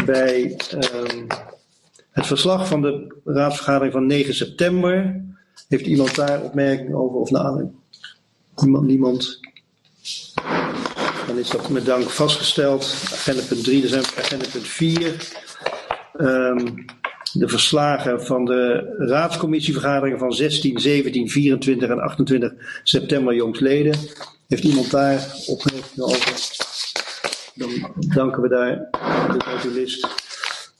bij het verslag van de raadsvergadering van 9 september. Heeft iemand daar opmerking over? Of niemand? Dan is dat met dank vastgesteld. Agenda punt 3, dan zijn we bij agenda punt 4. De verslagen van de raadscommissievergaderingen van 16, 17, 24 en 28 september jongstleden. Heeft iemand daar opmerkingen over? Dan danken we daar de notulist